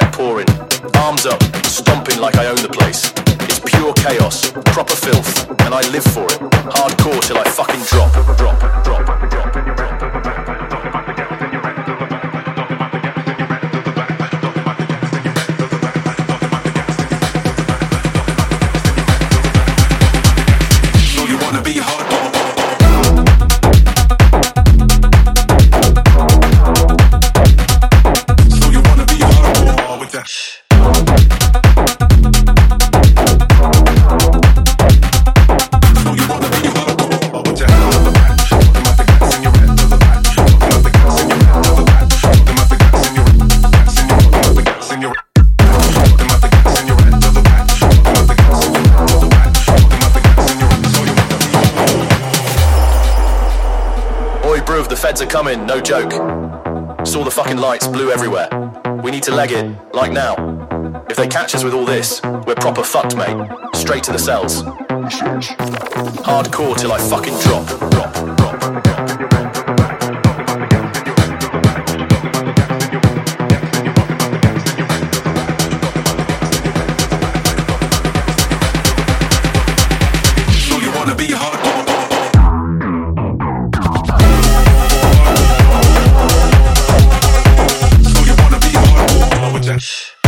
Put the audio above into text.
pouring, arms up, stomping like I own the place. It's pure chaos, proper filth, and I live for it. Hardcore till I fucking drop. The feds are coming, no joke. Saw the fucking lights, blue everywhere. We need to leg it, like now. If they catch us with all this, we're proper fucked, mate. Straight to the cells. Hardcore till I fucking drop. So you wanna be hardcore? Shh.